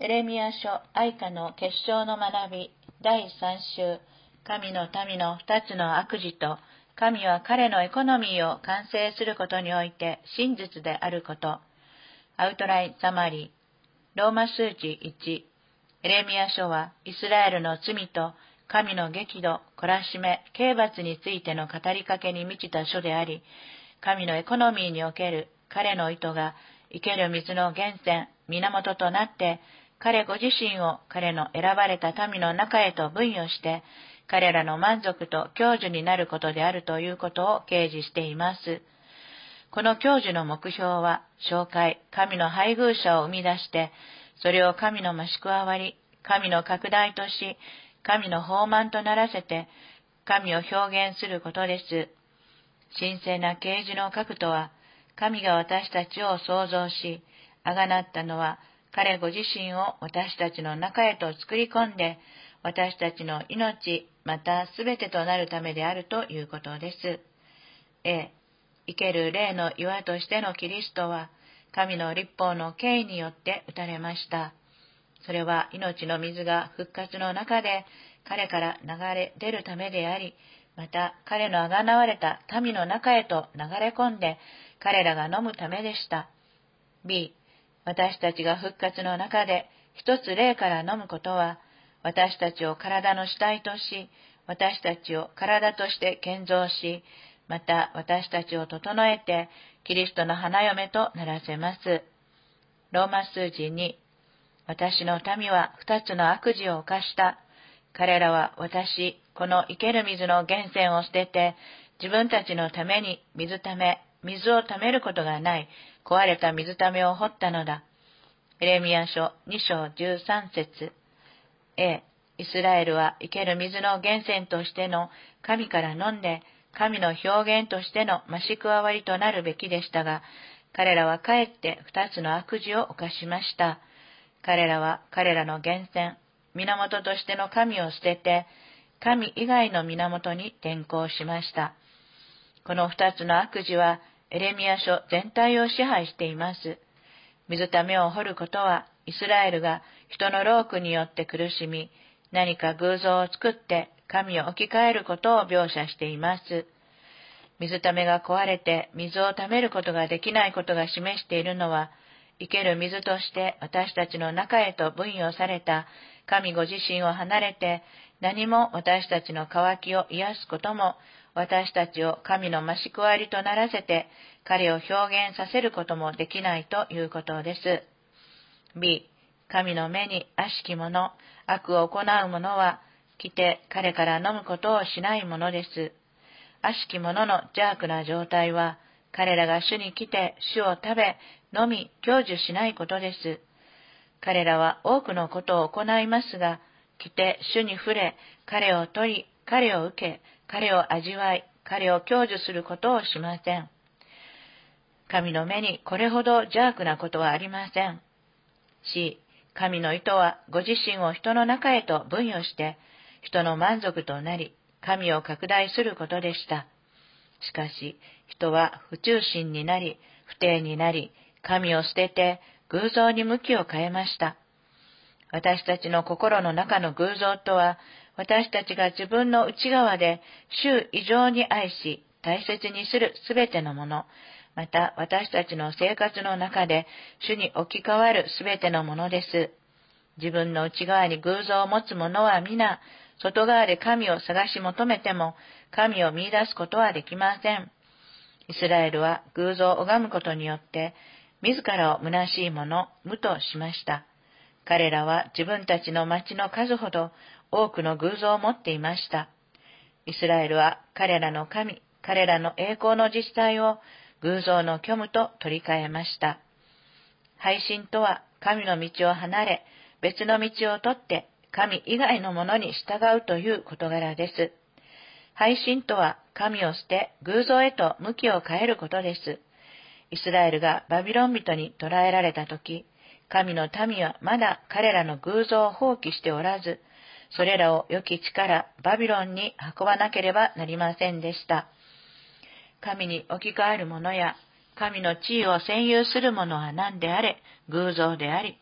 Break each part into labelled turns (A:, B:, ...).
A: エレミヤ書哀歌の結晶の学び第3週、神の民の二つの悪事と、神は彼のエコノミーを完成することにおいて真実であること。アウトラインサマリー。ローマ数字1。エレミヤ書はイスラエルの罪と神の激怒、懲らしめ、刑罰についての語りかけに満ちた書であり、神のエコノミーにおける彼の意図が生ける水の源泉、源となって、彼ご自身を彼の選ばれた民の中へと分与して、彼らの満足と享受になることであるということを掲示しています。この享受の目標は、紹介、神の配偶者を生み出して、それを神の増し加わり、神の拡大とし、神の豊満とならせて、神を表現することです。神聖な啓示の核とは、神が私たちを創造し、あがなったのは、彼ご自身を私たちの中へと作り込んで、私たちの命、またすべてとなるためであるということです。生ける霊の岩としてのキリストは、神の律法の権威によって打たれました。それは命の水が復活の中で彼から流れ出るためであり、また彼のあがなわれた民の中へと流れ込んで彼らが飲むためでした。B、私たちが復活の中で一つ霊から飲むことは、私たちを体の主体とし、私たちを体として建造し、また私たちを整えて、キリストの花嫁とならせます。ローマ数字2、私の民は二つの悪事を犯した。彼らは私、この生ける水の源泉を捨てて、自分たちのために水をためることがない壊れた水ためを掘ったのだ。エレミヤ書2章13節。イスラエルは生ける水の源泉としての神から飲んで、神の表現としての増し加わりとなるべきでしたが、彼らはかえって二つの悪事を犯しました。彼らは彼らの源泉、源としての神を捨てて、神以外の源に転向しました。この二つの悪事は、エレミヤ書全体を支配しています。水ためを掘ることは、イスラエルが人の労苦によって苦しみ、何か偶像を作って神を置き換えることを描写しています。水ためが壊れて水をためることができないことが示しているのは、生ける水として私たちの中へと分与された神ご自身を離れて、何も私たちの渇きを癒すことも、私たちを神の増し加わりとならせて、彼を表現させることもできないということです。B、神の目に悪しき者、悪を行う者は、来て彼から飲むことをしないものです。悪しき者の邪悪な状態は、彼らが主に来て主を食べ、飲み、享受しないことです。彼らは多くのことを行いますが、来て主に触れ、彼を取り、彼を受け、彼を味わい、彼を享受することをしません。神の目にこれほど邪悪なことはありません。C、神の意図はご自身を人の中へと分与して、人の満足となり、神を拡大することでした。しかし、人は不忠心になり、不貞になり、神を捨てて偶像に向きを変えました。私たちの心の中の偶像とは、私たちが自分の内側で主以上に愛し、大切にするすべてのもの、また私たちの生活の中で主に置き換わるすべてのものです。自分の内側に偶像を持つ者は皆、外側で神を探し求めても、神を見出すことはできません。イスラエルは偶像を拝むことによって、自らを虚しい者、無としました。彼らは自分たちの町の数ほど多くの偶像を持っていました。イスラエルは彼らの神、彼らの栄光の実際を偶像の虚無と取り替えました。背信とは神の道を離れ、別の道を取って神以外のものに従うという事柄です。背信とは神を捨て偶像へと向きを変えることです。イスラエルがバビロン人に捕らえられたとき、神の民はまだ彼らの偶像を放棄しておらず、それらを良き地からバビロンに運ばなければなりませんでした。神に置き換える者や、神の地位を占有する者は何であれ、偶像であり、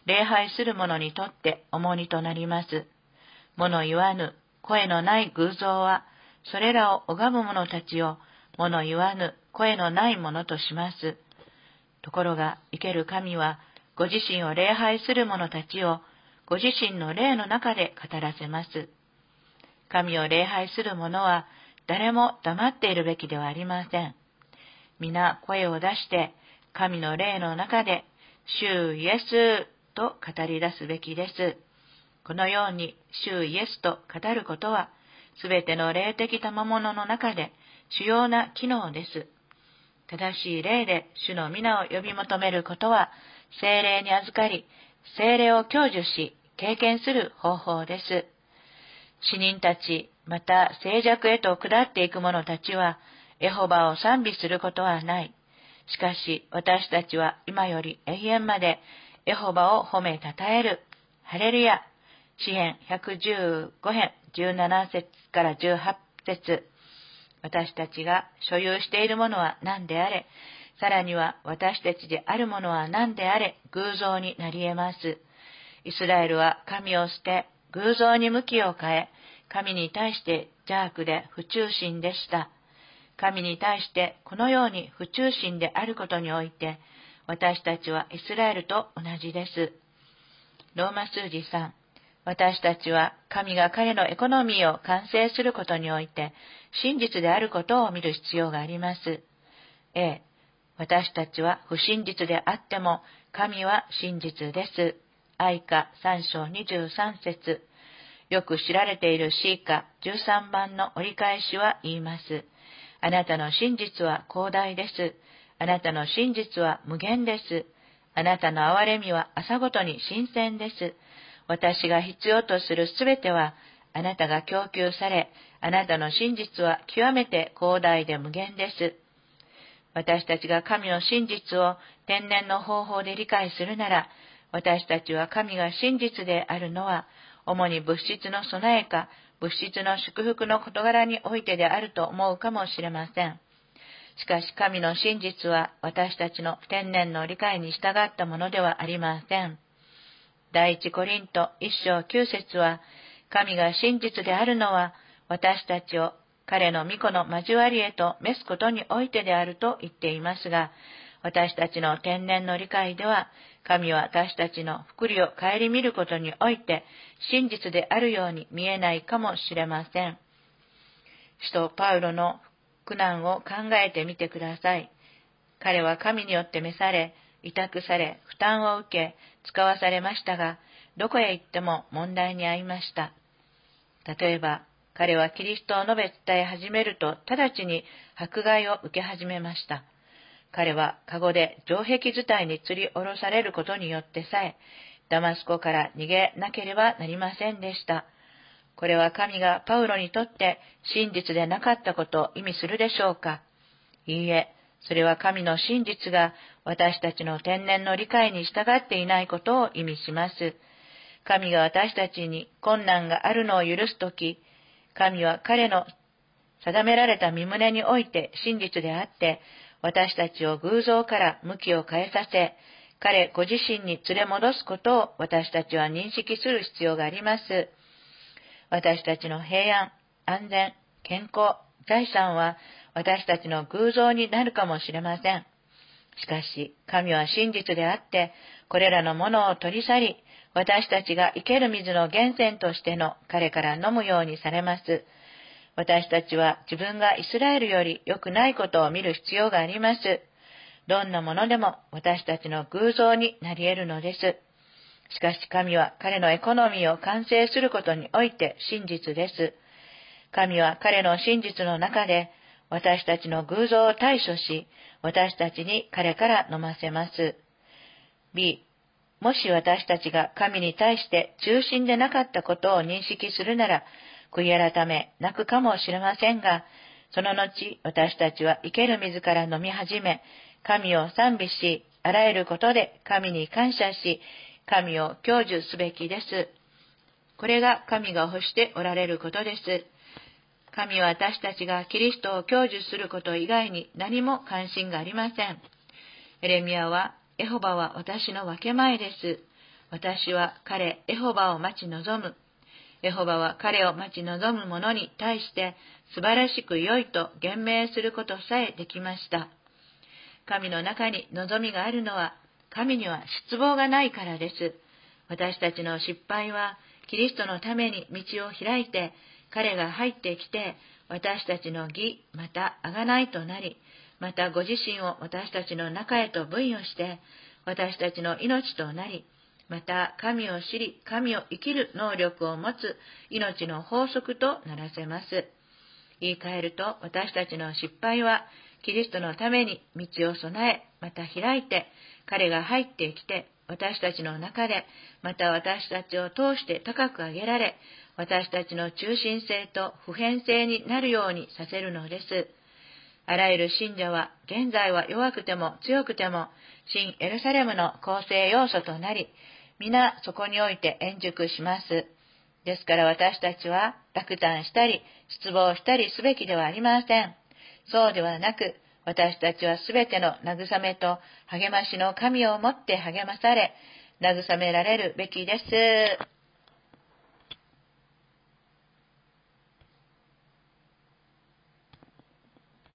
A: 礼拝する者にとって重荷となります。物言わぬ、声のない偶像は、それらを拝む者たちを、物言わぬ、声のないものとします。ところが、生ける神は、ご自身を礼拝する者たちを、ご自身の霊の中で語らせます。神を礼拝する者は、誰も黙っているべきではありません。皆声を出して、神の霊の中で、主イエスと語り出すべきです。このように、主イエスと語ることは、すべての霊的賜物の中で主要な機能です。正しい霊で主の皆を呼び求めることは、聖霊に預かり、聖霊を享受し、経験する方法です。死人たち、また静寂へと下っていく者たちは、エホバを賛美することはない。しかし、私たちは今より永遠まで、エホバを褒めたたえる。ハレルヤ。詩編115編17節から18節。私たちが所有しているものは何であれ、さらには私たちであるものは何であれ、偶像になり得ます。イスラエルは神を捨て、偶像に向きを変え、神に対して邪悪で不忠心でした。神に対してこのように不忠心であることにおいて、私たちはイスラエルと同じです。ローマ数字3、私たちは神が彼のエコノミーを完成することにおいて、真実であることを見る必要があります。私たちは不真実であっても、神は真実です。愛歌3章23節。よく知られている詩歌13番の折り返しは言います。あなたの真実は広大です。あなたの真実は無限です。あなたの憐れみは朝ごとに新鮮です。私が必要とするすべては、あなたが供給され、あなたの真実は極めて広大で無限です。私たちが神の真実を天然の方法で理解するなら、私たちは神が真実であるのは、主に物質の備えか、物質の祝福の事柄においてであると思うかもしれません。しかし神の真実は私たちの天然の理解に従ったものではありません。第一コリント1章9節は、神が真実であるのは、私たちを彼の御子の交わりへと召すことにおいてであると言っていますが、私たちの天然の理解では、神は私たちの福利を顧みることにおいて、真実であるように見えないかもしれません。使徒パウロの苦難を考えてみてください。彼は神によって召され、委託され、負担を受け、使わされましたが、どこへ行っても問題に遭いました。例えば、彼はキリストを述べ伝え始めると、直ちに迫害を受け始めました。彼は籠で城壁伝いに吊り下ろされることによってさえ、ダマスコから逃げなければなりませんでした。これは神がパウロにとって真実でなかったことを意味するでしょうか。いいえ、それは神の真実が私たちの天然の理解に従っていないことを意味します。神が私たちに困難があるのを許すとき、神は彼の定められた身旨において真実であって、私たちを偶像から向きを変えさせ、彼ご自身に連れ戻すことを私たちは認識する必要があります。私たちの平安、安全、健康、財産は私たちの偶像になるかもしれません。しかし、神は真実であって、これらのものを取り去り、私たちが生ける水の源泉としての彼から飲むようにされます。私たちは自分がイスラエルより良くないことを見る必要があります。どんなものでも私たちの偶像になり得るのです。しかし神は彼のエコノミーを完成することにおいて真実です。神は彼の真実の中で私たちの偶像を対処し、私たちに彼から飲ませます。B、もし私たちが神に対して忠心でなかったことを認識するなら、悔い改め泣くかもしれませんが、その後私たちは生ける水から飲み始め、神を賛美し、あらゆることで神に感謝し、神を享受すべきです。これが神が欲しておられることです。神は私たちがキリストを享受すること以外に何も関心がありません。エレミヤは、エホバは私の分け前です。 私は彼、エホバを待ち望む。エホバは彼を待ち望む者に対して素晴らしく良いと言明することさえできました。神の中に望みがあるのは、神には失望がないからです。私たちの失敗は、キリストのために道を開いて、彼が入ってきて、私たちの義、また贖いとなり、またご自身を私たちの中へと分与して、私たちの命となり、また神を知り、神を生きる能力を持つ命の法則とならせます。言い換えると、私たちの失敗は、キリストのために道を備え、また開いて、彼が入ってきて、私たちの中で、また私たちを通して高く上げられ、私たちの中心性と普遍性になるようにさせるのです。あらゆる信者は、現在は弱くても強くても、新エルサレムの構成要素となり、皆そこにおいて円熟します。ですから私たちは落胆したり、失望したりすべきではありません。そうではなく、私たちはすべての慰めと励ましの神をもって励まされ、慰められるべきです。